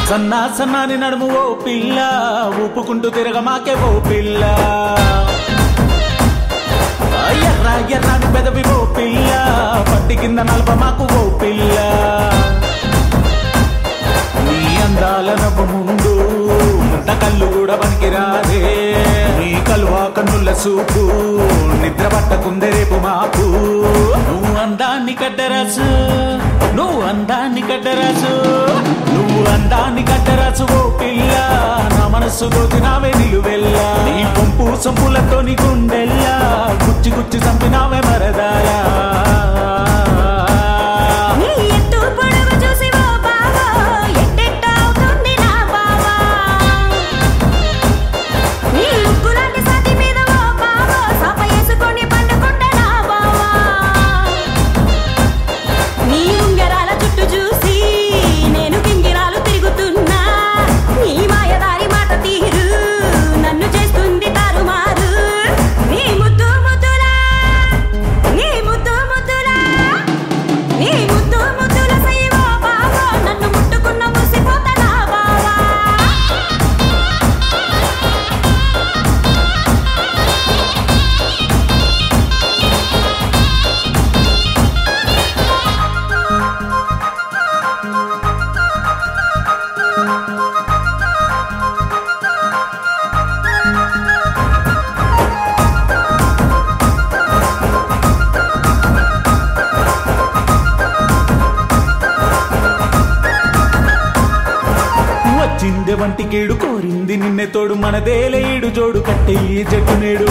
సన్నా సన్నాని నడుము ఓ పిల్ల ఊపుకుంటూ తిరగమాకే ఓ పిల్ల ఎర్ర ఎర్రాని పెదవి ఓ పిల్ల పట్టి కింద నలప మాకు ఓ పిల్ల నీ అందాల నవ్వు ముందు ముంత కళ్ళు కూడా పనికిరాదే నీ కలువా కన్నుల సూపు నిద్ర పట్టకుందే రేపు మాపు నువ్వు అందాన్ని కట్టరాసు నువ్వు అందాన్ని కట్టరాసు నువ్వు అందాన్ని కట్టరాసు ఓ పిల్ల నా మనస్సు దోచినావే నిలువెల్లా నీ పంపు సొంపులతో నీ గుండెల్లా గుచ్చి గుచ్చి చంపినావే మరదాలా చిందె వంటి కేడు కోరింది నిన్నే తోడు మనదేలేడు జోడు కట్టే ఈ జట్టు నేడు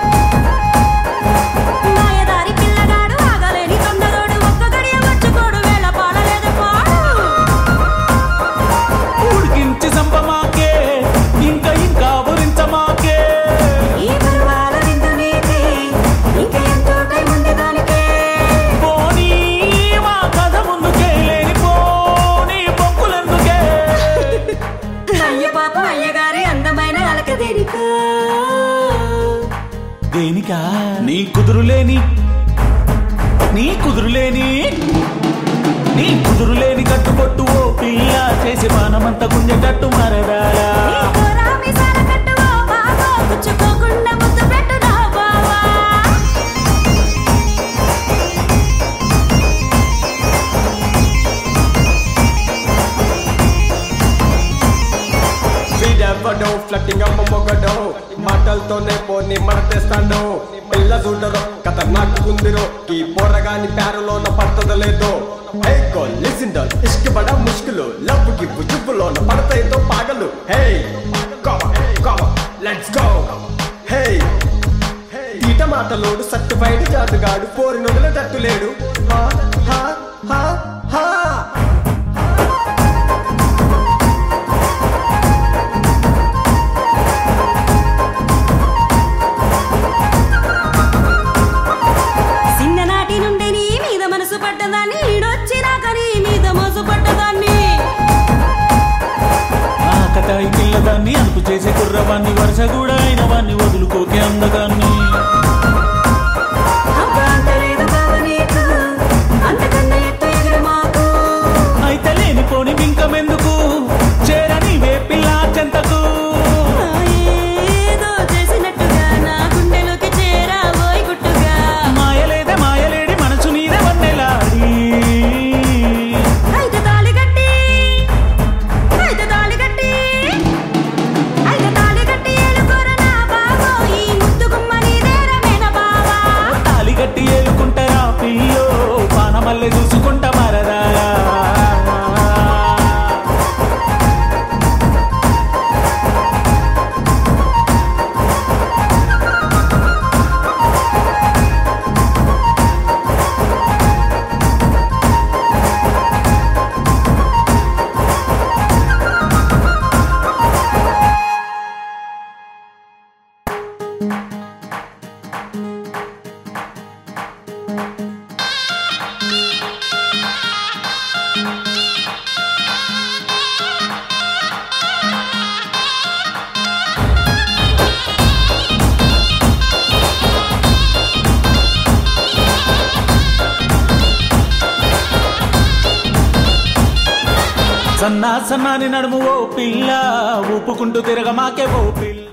ఉడికించి చంపమాకే ఇంకా ఇంకా ఉరించమాకే పోనీ మా కథ ముందుకే లేని పోనీ పొక్కులెందుకే దేనికా నీ కుదురులేని కట్టుబొట్టు ఓ పిల్ల చేసి పానమంతా గుంజేటట్టు మరదాలా ఫ్లట్టింగ్ అమ్మ మొగడో మాటలతోనే పోని మడతేస్తాడు పిల్ల చూడరో ఖతర్నాక్ కుందిరో ఈ పోరగాని ప్యారులోన పడతలేదో హే గో లిసన్ టు ఇష్క్ బడా ముష్కిలు లవ్ కి బుజుబులోన పడతాయితో పాగలు hey come let's go hey ఈట మాటలోడు సర్టిఫైడ్ జాతుగాడు పోరి నొదలటట్టు లేడు హా హా హా హా కటాయి పిల్లదాన్ని అనుపు చేసే కుర్రవాన్ని వరుస కూడా అయిన వాన్ని వదులుకోకే అందగాన్ని అయితే లేని పోని బింకమెందుకు చేరని వే పిల్ల చెంతకు మాయలేదే మాయలేడి మనసు నీదే వన్నెలాడి గట్టి ఏలుకుంటారా పిల్లో పానమల్లె చూసుకుంటా మరదాలా సన్నా సన్నాని నడుము ఓ పిల్ల ఊపుకుంటూ తిరగమాకే ఓ పిల్ల